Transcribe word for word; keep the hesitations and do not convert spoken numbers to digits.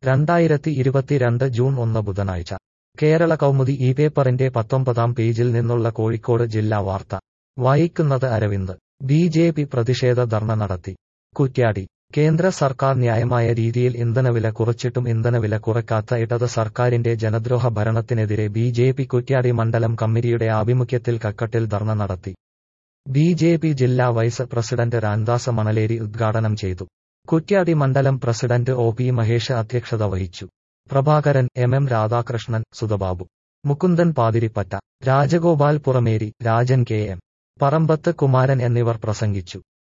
രണ്ടായിരത്തി ഇരുപത്തിരണ്ട് ജൂൺ ഒന്ന് ബുധനാഴ്ച കേരള കൗമുദി ഈ പേപ്പറിന്റെ പത്തൊമ്പതാം പേജിൽ നിന്നുള്ള കോഴിക്കോട് ജില്ലാ വാർത്ത വായിക്കുന്നത് അരവിന്ദ്. ബി ജെ പി പ്രതിഷേധ ധർണ നടത്തി. കുറ്റ്യാടി. കേന്ദ്ര സർക്കാർ ന്യായമായ രീതിയിൽ ഇന്ധനവില കുറച്ചിട്ടും ഇന്ധനവില കുറയ്ക്കാത്ത ഇടത് സർക്കാരിന്റെ ജനദ്രോഹ ഭരണത്തിനെതിരെ ബി ജെ പി കുറ്റ്യാടി മണ്ഡലം കമ്മിറ്റിയുടെ ആഭിമുഖ്യത്തിൽ കക്കട്ടിൽ ധർണ നടത്തി. ബി ജെ പി ജില്ലാ വൈസ് പ്രസിഡന്റ് രാംദാസ് മണലേരി ഉദ്ഘാടനം ചെയ്തു. കുറ്റ്യാടി മണ്ഡലം പ്രസിഡന്റ് ഒ പി മഹേഷ് അധ്യക്ഷത വഹിച്ചു. Prabhakaran, M M Radhakrishnan, Sudhababu, Mukundan Pathirippatta, Rajagopal Purameri, Rajan K M Parambath Kumaran എന്നിവർ പ്രസംഗിച്ചു.